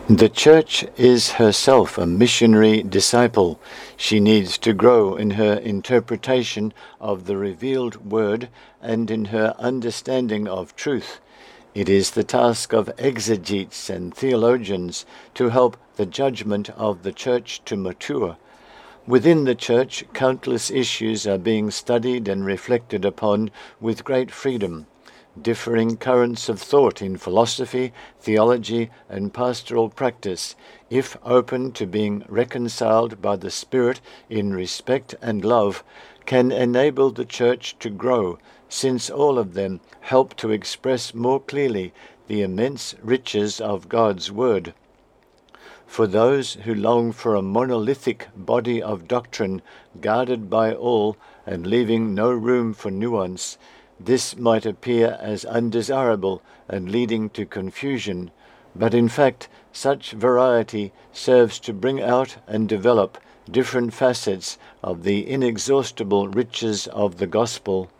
The Church is herself a missionary disciple. She needs to grow in her interpretation of the revealed word and in her understanding of truth. It is the task of exegetes and theologians to help the judgment of the Church to mature. Within the Church, countless issues are being studied and reflected upon with great freedom. Differing currents of thought in philosophy, theology, and pastoral practice, if open to being reconciled by the Spirit in respect and love, can enable the Church to grow, since all of them help to express more clearly the immense riches of God's Word. For those who long for a monolithic body of doctrine guarded by all and leaving no room for nuance, this might appear as undesirable and leading to confusion, but in fact such variety serves to bring out and develop different facets of the inexhaustible riches of the gospel.